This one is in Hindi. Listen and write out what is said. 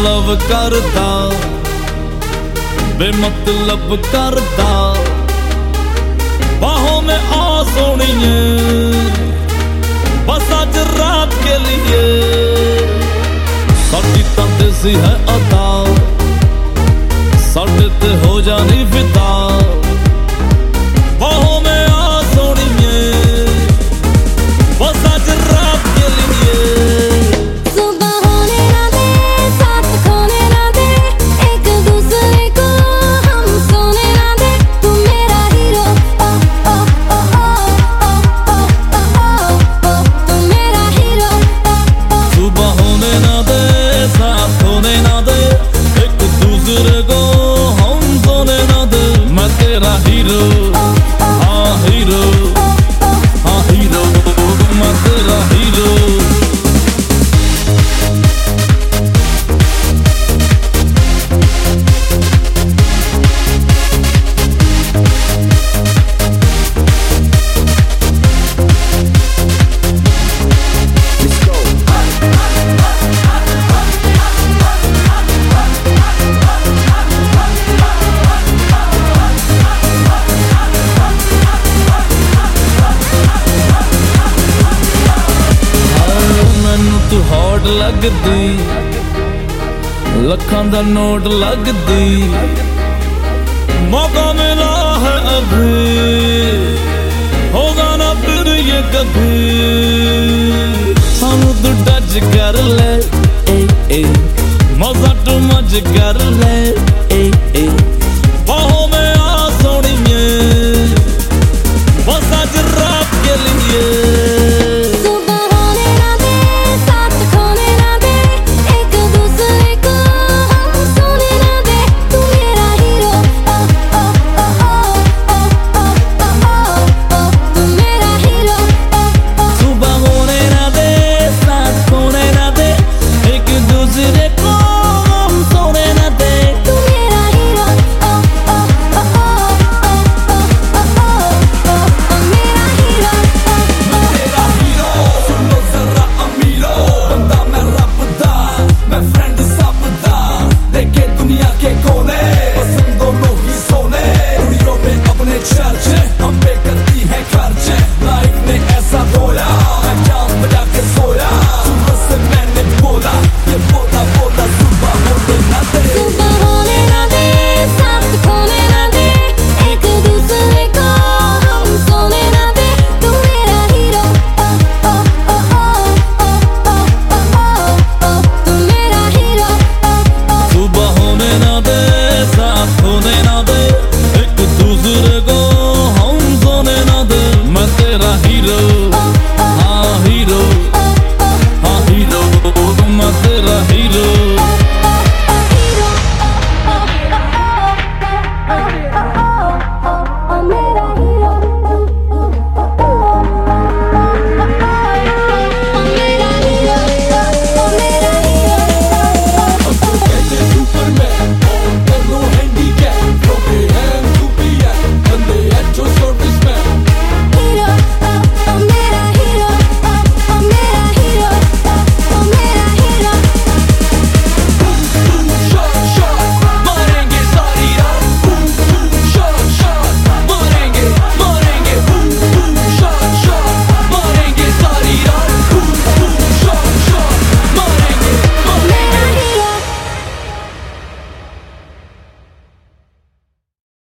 लव करदा बेमतलब करदा बाहों में आ सोनिए बस आज रात के लिए साडी तां देसी है अदा साडे ते हो जानी फिदा बाहों में आ सोनिए बस आज रात के लिए तू हॉट लगदी लखां दा नोट लगदी मौका मिला है अभी होगा ना फिर ये कभी सानू तू टच कर ले मजा टू मच कर ले